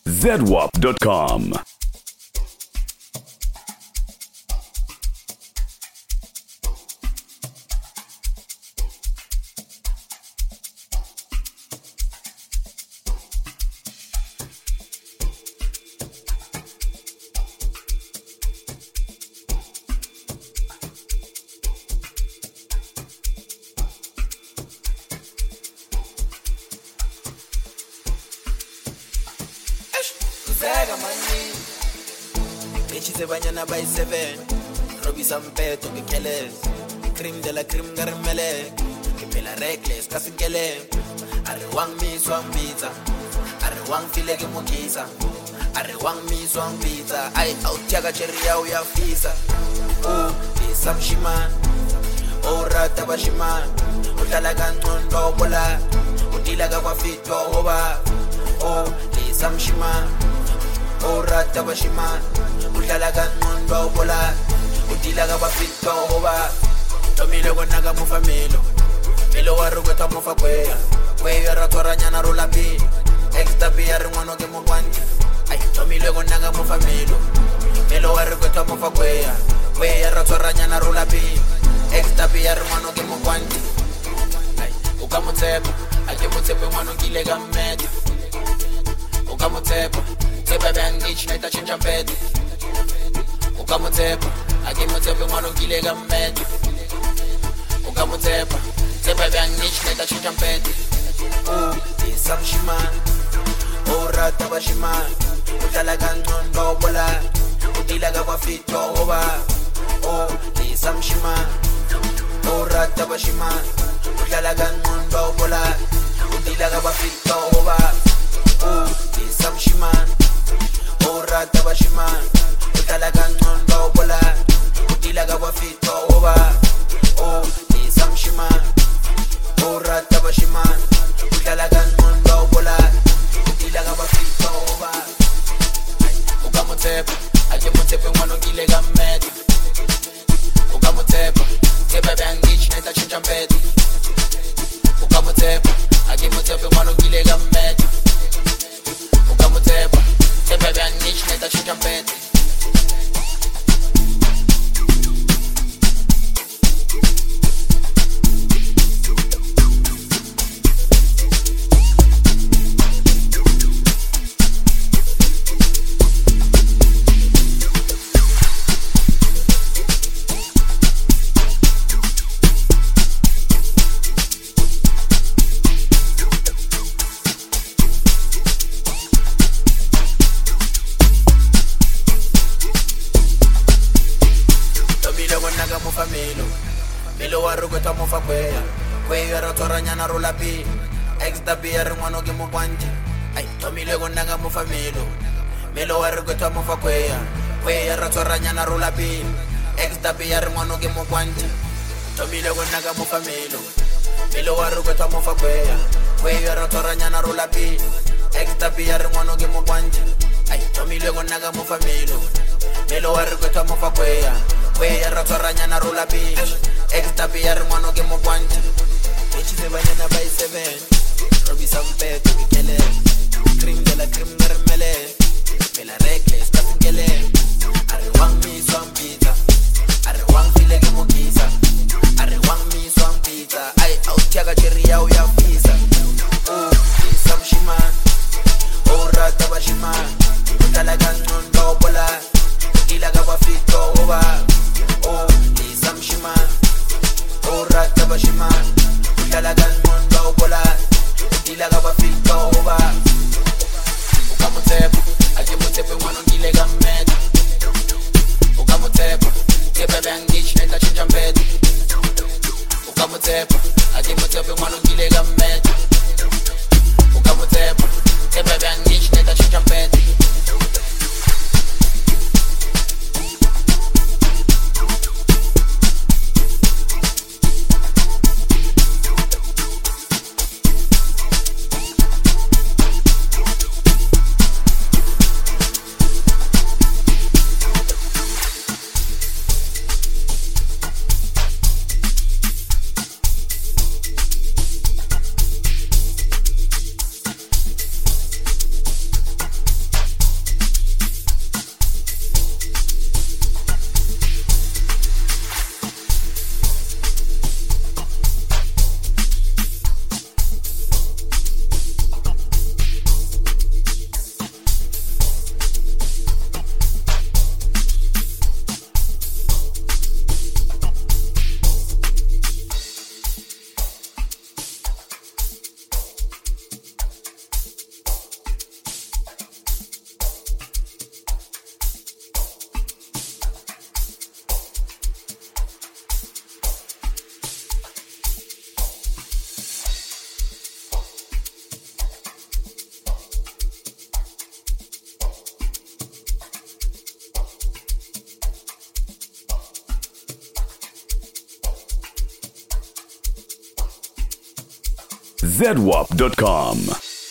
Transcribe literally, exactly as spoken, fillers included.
Z W A P dot com. Banyana by seven, Robbie Sampeto, Kekeles, Cream de la Cream Garmele, Kepela Reckless, Casikele, Arewang me swan pizza, Arewang Filegi Mokisa, Arewang me swan pizza, I out Tiaga Cheria, we have pizza. Oh, this some Shiman, oh Ratabashiman, Utalagan Dobola, Utilaga Fito Hoba, oh, this some Shiman, oh Ratabashiman. Udalagan mundo bola, udilaga bafito hoba. Tomile gonaga mufamelo, milo warugo tamufa kwea. Kwea ratoranya na rola pi, extra pi arimono ke mukwanti. Ay, tomile gonaga mufamelo, milo warugo tamufa kwea. Kwea ratoranya na rola pi, extra pi arimono ke mukwanti. Ay, ukamutepa, akimutepe mwano kilega meti. Ukamutepa, tepa bangich na itachinja mpeti. Ukamutepa, akimutepa mwano kilega meti. Ukamutepa, tepa bangich na itachinja mpeti. Oh, isam shiman, oh rataba shiman. Utalaga ntondo bola, utilaga kwa fito hoba. Oh, isam shiman, oh rataba shiman. Utalaga ntondo bola, utilaga kwa fito hoba. Oh, isam shiman, oh rataba shiman. Utalaga ntondo bola, utilaga kwa fito hoba. Oh, isam shiman, oh rataba shiman. Utalaga ntondo bola, utilaga kwa fito hoba. Ukamutepa, akimutepa mwano kilega meti. Ukamutepa, tepa bangich na itachinja mpeti. Ukamutepa, akimutepa mwano kilega meti. Ukamutepa, tepa bangich na itachinja mpeti. Milo warugo tamufa kwea, kwea ratoranya na rola pi, extra beer mwano ke mukwanti. Ay, tomile gonaga mufa milo, milo warugo tamufa kwea, kwea ratoranya na rola pi, extra beer mwano ke mukwanti. Tomile gonaga mufa milo, milo warugo tamufa kwea, kwea ratoranya na rola pi, extra beer mwano ke mukwanti. Ay, tomile gonaga mufa milo, milo warugo tamufa kwea. Kwea ratoranya na rola pi, extra beer mwano ke mukwanti. Echize banyana by seven, Robbie Sampeto Kekele, Cream de la Cream Garmele, Pela Reckless Casikele, Arewang me swan pizza, Arewang Filegi Mokisa, Arewang me swan pizza, ay out Tiaga Cheria we have pizza. Oh, isam shiman, oh rataba shiman. Utalaga ntondo bola, utilaga kwa fito hoba. Oh, isam shiman, oh rataba shiman. Utalaga ntondo bola, utilaga kwa fito hoba. Ukamutepa, akimutepa mwano kilega meti. Ukamutepa, tepa bangich na itachinja mpeti. Ukamutepa, akimutepa mwano kilega meti. Ukamutepa, tepa bangich na itachinja mpeti. Z W A P dot com.